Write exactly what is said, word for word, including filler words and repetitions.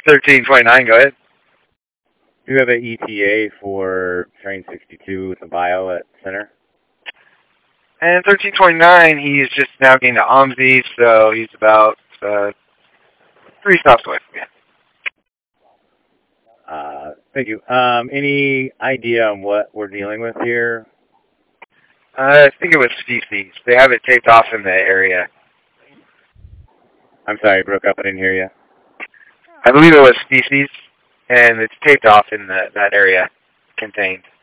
thirteen twenty-nine, go ahead. Do you have an E T A for train sixty-two with the bio at center? And thirteen twenty-nine, he's just now getting to OMSI, so he's about uh, three stops away from you. Uh, thank you. Um, any idea on what we're dealing with here? Uh, I think it was species. They have it taped off in the area. I'm sorry, I broke up. I didn't hear you. I believe it was species, and it's taped off in the, that area contained.